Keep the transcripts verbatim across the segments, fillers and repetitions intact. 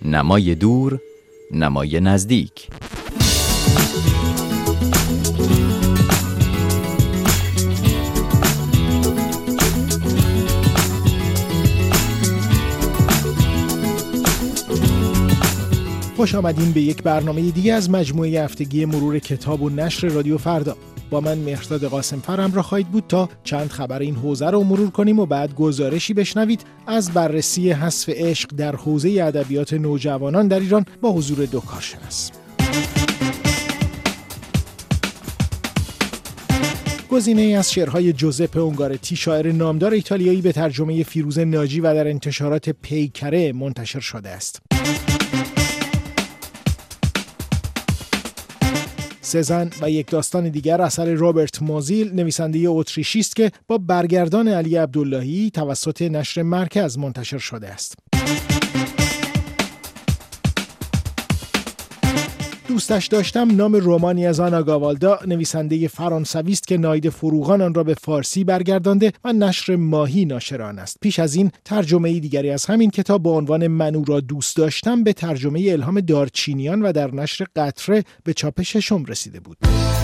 نمای دور، نمای نزدیک. خوش آمدین به یک برنامه دیگه از مجموعه هفتگی مرور کتاب و نشر رادیو فردا. با من مهرداد قاسمفر همراه خواهید بود تا چند خبر این حوزه رو مرور کنیم و بعد گزارشی بشنوید از بررسی حذف عشق در حوزه ادبیات نوجوانان در ایران با حضور دو کارشناس. گزینه‌ای از شعرهای جوزپه اونگارتی، شاعر نامدار ایتالیایی، به ترجمه فیروز ناجی و در انتشارات پیکره منتشر شده است. سه زن و یک داستان دیگر اثر رابرت مازیل، نویسنده اتریشی است که با برگردان علی عبداللهی توسط نشر مرکز منتشر شده است. دوستش داشتم نام رمانی از آنا گاوالدا، نویسنده فرانسوی است که ناید فروغان آن را به فارسی برگردانده و نشر ماهی ناشر آن است. پیش از این ترجمه دیگری از همین کتاب با عنوان من او را دوست داشتم به ترجمه الهام دارچینیان و در نشر قطره به چاپ ششم رسیده بود.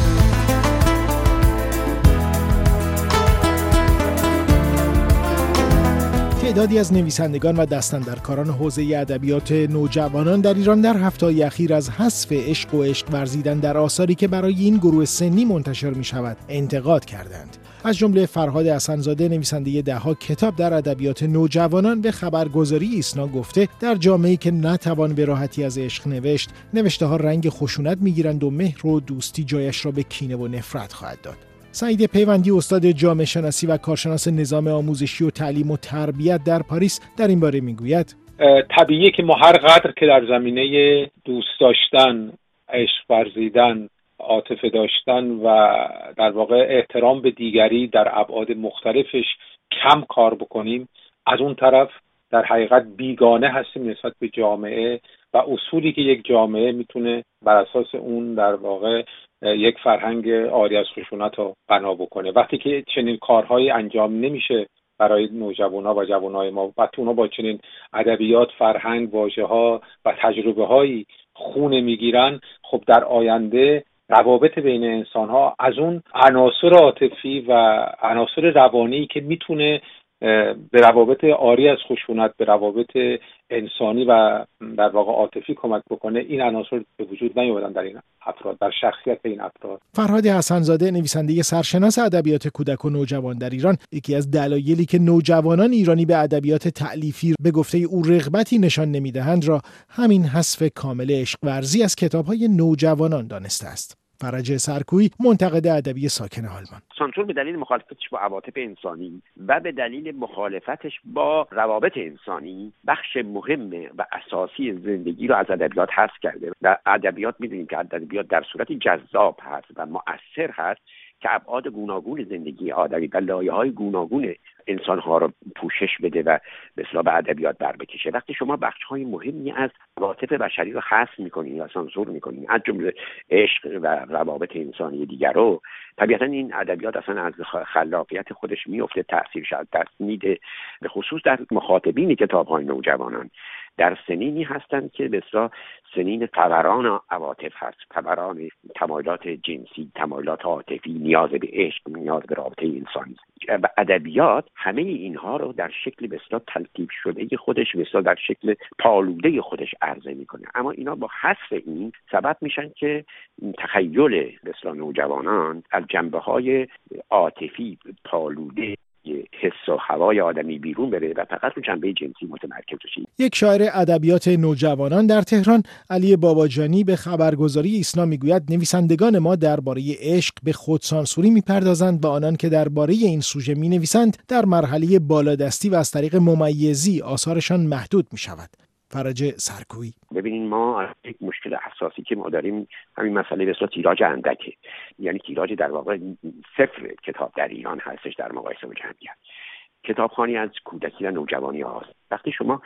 تعدادی از نویسندگان و دستاندرکاران حوزه ادبیات نوجوانان در ایران در هفته‌های اخیر از حذف عشق و عشق ورزیدن در آثاری که برای این گروه سنی منتشر می شود انتقاد کردند. از جمله فرهاد حسن‌زاده، نویسنده ده‌ها کتاب در ادبیات نوجوانان، به خبرگزاری ایسنا گفته در جامعه‌ای که نتوان به راحتی از عشق نوشت، نوشته‌ها رنگ خشونت می‌گیرند و مهر و دوستی جایش را به کینه و نفرت خواهد داد. سعید پیوندی، استاد جامعه شناسی و کارشناس نظام آموزشی و تعلیم و تربیت در پاریس، در این باره میگوید: طبیعیه که ما هر قدر که در زمینه دوست داشتن، عشق ورزیدن، عاطفه داشتن و در واقع احترام به دیگری در ابعاد مختلفش کم کار بکنیم، از اون طرف در حقیقت بیگانه هستیم نسبت به جامعه و اصولی که یک جامعه میتونه بر اساس اون در واقع یک فرهنگ عاری از خشونت رو بنا بکنه. وقتی که چنین کارهایی انجام نمیشه برای نوجوان‌ها و جوانای ما و اونا با چنین ادبیات، فرهنگ، واژه‌ها و تجربه‌هایی خونه میگیرن، خب در آینده روابط بین انسان‌ها از اون عناصر عاطفی و عناصر روانی که میتونه به روابط عاری از خشونت، به روابط انسانی و در واقع عاطفی کمک بکنه، این عناصر به وجود نیومدن در این افراد، در شخصیت این افراد. فرهاد حسن‌زاده، نویسنده سرشناس ادبیات کودک و نوجوان در ایران، یکی از دلایلی که نوجوانان ایرانی به ادبیات تألیفی به گفته او رغبتی نشان نمیدهند را همین حذف کامل عشق ورزی از کتاب‌های نوجوانان دانسته است. فرج سرکویی، منتقد ادبی ساکن آلمان: سانسور به دلیل مخالفتش با عواطف انسانی و به دلیل مخالفتش با روابط انسانی بخش مهم و اساسی زندگی رو از ادبیات حذف کرده. در ادبیات می‌دونیم که ادبیات در صورتی جذاب هست و مؤثر هست که ابعاد گوناگون زندگی آدمی و لایه‌های گوناگون انسان‌ها رو پوشش بده و به اصطلاح به ادبیات بر بکشه. وقتی شما بخش‌های مهمی از عواطف بشری رو حذف می‌کنید یا سانسور می‌کنید، از جمله عشق و روابط انسانی دیگر رو، طبیعتاً این ادبیات اصلا از خلاقیت خودش میفته، تأثیرش از دست میده، به خصوص در مخاطبین کتاب‌های نوجوانان، در سنینی هستند که به اصطلاح سنین فوران عواطف هست، فوران تمایلات جنسی، تمایلات عاطفی، نیاز به عشق، نیاز به رابطه انسانی. و ادبیات همه اینها رو در شکل به اصطلاح تلطیف شده خودش، به اصطلاح در شکل پالوده خودش عرضه میکنه، اما اینا با حذف این سبب میشن که تخیل به اصطلاح نوجوانان از جنبه‌های عاطفی پالوده حس و هوای آدمی بیرون بره و فقط رو جنبه جنسی متمرکز بشه. یک شاعر ادبیات نوجوانان در تهران، علی باباجانی، به خبرگزاری ایسنا میگوید نویسندگان ما درباره عشق به خودسانسوری میپردازند و آنان که درباره این سوژه مینویسند در مرحله بالادستی و از طریق ممیزی آثارشان محدود میشود. فرج سرکویی: ببینید، ما یک مشکل اساسی که ما داریم همین مسئله به اصطلاح تیراژ اندکه، یعنی تیراژ در واقع صفر کتاب در ایران هستش در مقایسه با جمعیت. کتابخوانی از کودکی و نوجوانی هاست وقتی شما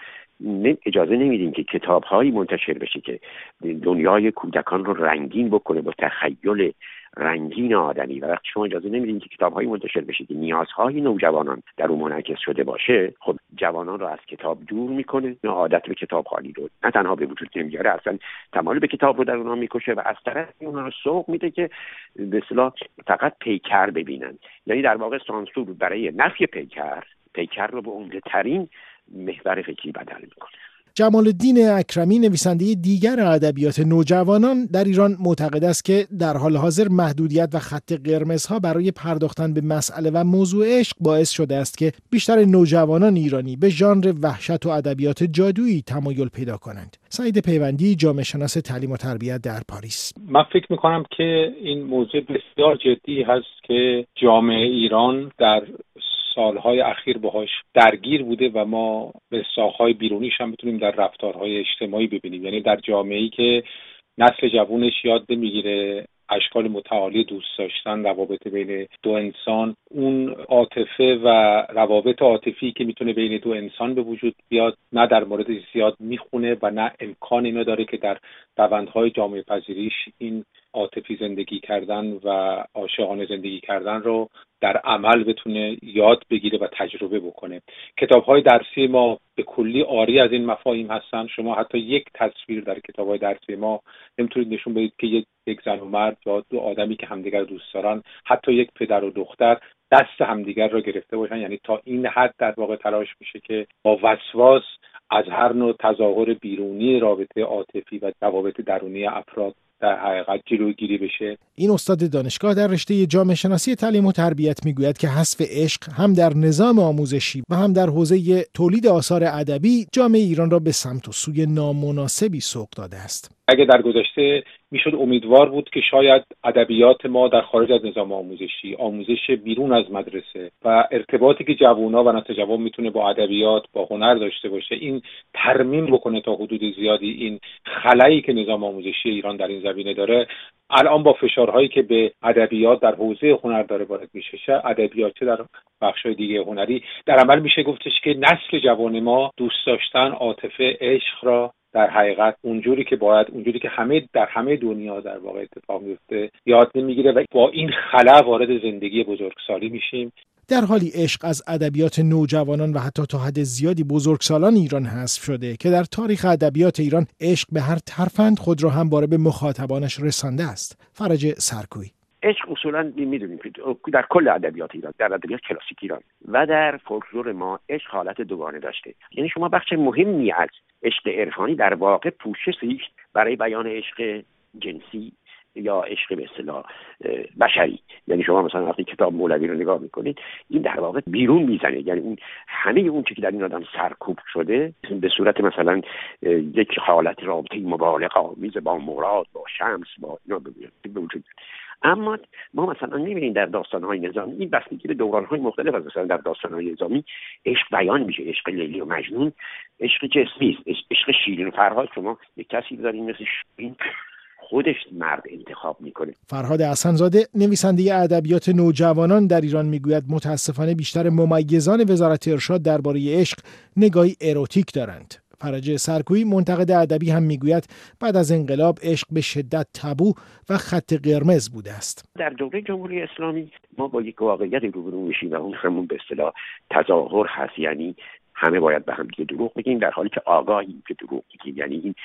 اجازه نمیدین که کتاب‌هایی منتشر بشه که دنیای کودکان رو رنگین بکنه با تخیل رنگین آدمی، و وقتی شما اجازه نمیدین که کتاب‌هایی منتشر بشه که نیازهای نوجوانان در اون منعکس شده باشه، خب جوانان رو از کتاب دور میکنه، نه عادت به کتاب خوانی رو نه تنها به وجود نمیاره، اصلا تمایل به کتاب رو در اونها میکشه و از طرفی اونها رو سوق میده که به اصطلاح فقط پیکر ببینن. یعنی در واقع سانسور برای نفی پیکر پیکر رو به عمده ترین محور فکری بدل میکنه. جمال الدین اکرمی، نویسنده دیگر ادبیات نوجوانان در ایران، معتقد است که در حال حاضر محدودیت و خط قرمزها برای پرداختن به مسئله و موضوع عشق باعث شده است که بیشتر نوجوانان ایرانی به ژانر وحشت و ادبیات جادویی تمایل پیدا کنند. سعید پیوندی، جامعه شناس تعلیم و تربیت در پاریس: من فکر می‌کنم که این موضوع بسیار جدی هست که جامعه ایران در سالهای اخیر باهاش درگیر بوده و ما به ساخت‌های بیرونیش هم میتونیم در رفتارهای اجتماعی ببینیم. یعنی در جامعه‌ای که نسل جوانش یاد نمیگیره اشکال متعالی دوست داشتن، روابط بین دو انسان، اون عاطفه و روابط عاطفی که میتونه بین دو انسان به وجود بیاد، نه در مورد زیاد میخونه و نه امکان اینو داره که در روندهای جامعه پذیریش این عاطفی زندگی کردن و عاشقانه زندگی کردن رو در عمل بتونه یاد بگیره و تجربه بکنه. کتاب‌های درسی ما به کلی عاری از این مفاهیم هستن. شما حتی یک تصویر در کتاب‌های درسی ما نمیتونید نشون بدید که یک یک زن و مرد یا دو آدمی که همدیگر دوست دارن، حتی یک پدر و دختر، دست همدیگر را گرفته باشن. یعنی تا این حد در واقع تلاش میشه که با وسواس از هر نوع تظاهر بیرونی رابطه عاطفی و روابط درونی افراد در حقیقت جلوگیری بشه. این استاد دانشگاه در رشته جامعه شناسی تعلیم و تربیت میگوید که حذف عشق هم در نظام آموزشی و هم در حوزه تولید آثار ادبی جامعه ایران را به سمت و سوی نامناسبی سوق داده است. اگه در گذشته میشد امیدوار بود که شاید ادبیات ما در خارج از نظام آموزشی، آموزش بیرون از مدرسه و ارتباطی که جوونا و نسل جوان میتونه با ادبیات، با هنر داشته باشه، این ترمیم بکنه تا حدود زیادی این خلایی که نظام آموزشی ایران در این زمینه داره. الان با فشارهایی که به ادبیات در حوزه هنر داره وارد میشه، چه ادبیات چه در بخش‌های دیگه هنری، در عمل میشه گفتش که نسل جوان ما دوست داشتن، عاطفه، عشق را در حقیقت اونجوری که باید، اونجوری که همه در همه دنیا در واقع اتفاق میفته یاد نمیگیره و با این خلا وارد زندگی بزرگسالی میشیم. در حالی عشق از ادبیات نوجوانان و حتی تا حد زیادی بزرگسالان ایران حذف شده که در تاریخ ادبیات ایران عشق به هر ترفند خود را همواره به مخاطبانش رسانده است. فرج سرکویی: عشق اصولا میدونیم که در کل ادبیات ایران، در ادبیات کلاسیک ایران و در فولکلور ما عشق حالت دوگانه داشته. یعنی شما بخش مهمی از عشق عرفانی در واقع پوششی برای بیان عشق جنسی یا عشق به اصطلاح بشری. یعنی شما مثلا وقتی کتاب مولوی رو نگاه میکنید، این در واقع بیرون میزنه، یعنی اون همه اون چیزی که در این آدم سرکوب شده به صورت مثلا یک حالت رابطه مبالغه آمیز با مراد، با شمس، با اینا به وجود. اما ما مثلا می‌بینیم در داستان‌های نظامی این بستگی به دوران‌های مختلف است. مثلا در داستان‌های نظامی عشق بیان میشه، عشق لیلی و مجنون عشق جسمی است، عشق شیرین و فرهاد. شما یک کسی دارین مثل شیرین خودش مرد انتخاب میکنه. فرهاد حسن‌زاده، نویسنده ادبیات نوجوانان در ایران، میگوید متاسفانه بیشتر ممیزان وزارت ارشاد درباره عشق نگاهی اروتیک دارند. فرج سرکویی، منتقد ادبی، هم میگوید بعد از انقلاب عشق به شدت تابو و خط قرمز بوده است. در دوره جمهوری اسلامی ما با یک واقعیت روبرو میشیم و اون همون به اصطلاح تظاهر هست. یعنی همه باید به هم دیگه دروغ بگیم در حالی که آگاهیم که دروغ میگیم. یعنی این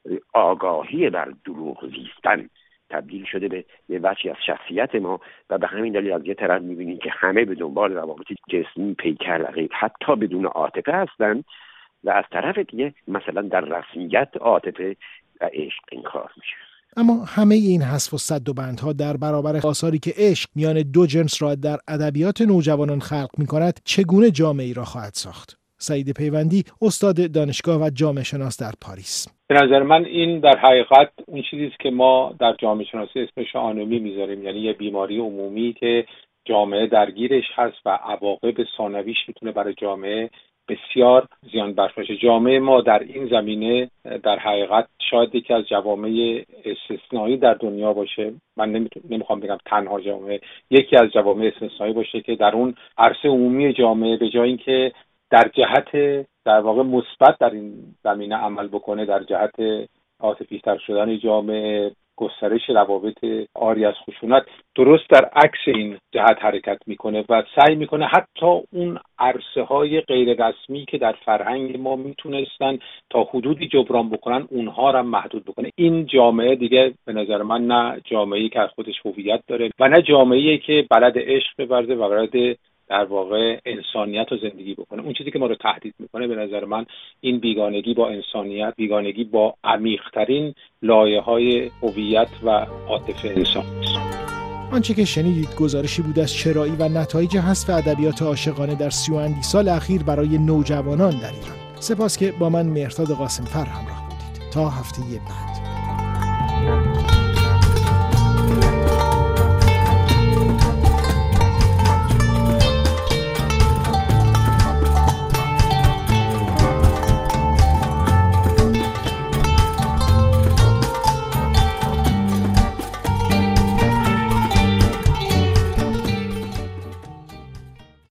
آگاهی بر دروغ زیستن تبدیل شده به یه بخشی از شخصیت ما و به همین دلیل از یه طرف میبینیم که همه به دنبال روابط جسمی، پیکر و غیر، حتی بدون عاطفه هستن، و از طرف دیگه مثلا در رسمیت عاطفه و عشق انکار میشه. اما همه این حذف و سد و بندها در برابر آثاری که عشق میان دو جنس را در ادبیات نوجوانان خلق میکند چگونه جامعه‌ای را خواهد ساخت؟ سعید پیوندی، استاد دانشگاه و جامعه شناس در پاریس: به نظر من این در حقیقت اون چیزی است که ما در جامعه شناسی اسمش آنومی میذاریم، یعنی یه بیماری عمومی که جامعه درگیرش هست و عواقب ثانویش میتونه برای جامعه بسیار زیان بخش باشه. جامعه ما در این زمینه در حقیقت شاید یکی از جوامع استثنایی در دنیا باشه. من نمیخوام بگم تنها جامعه، یکی از جوامع استثنایی باشه که در اون عرصه عمومی جامعه به جای اینکه در جهت در واقع مثبت در این زمینه عمل بکنه در جهت عاطفی‌تر شدن جامعه، گسترش روابط عاری از خشونت، درست در عکس این جهت حرکت میکنه و سعی میکنه حتی اون عرصه های غیر رسمی که در فرهنگ ما میتونستن تا حدودی جبران بکنن اونها را محدود بکنه. این جامعه دیگه به نظر من نه جامعه‌ای که از خودش هویت داره و نه جامعه‌ای که بلد عشق بورزه و بلد در واقع انسانیت رو زندگی بکنه. اون چیزی که ما رو تهدید میکنه به نظر من این بیگانگی با انسانیت، بیگانگی با عمیق‌ترین لایه‌های هویت و عاطفه انسان است. آنچه که شنیدید گزارشی بود از چرایی و نتایج حذف ادبیات عاشقانه در سی و اندی سال اخیر برای نوجوانان در ایران. سپاس که با من مهرداد قاسم‌فر همراه بودید. تا هفته بعد.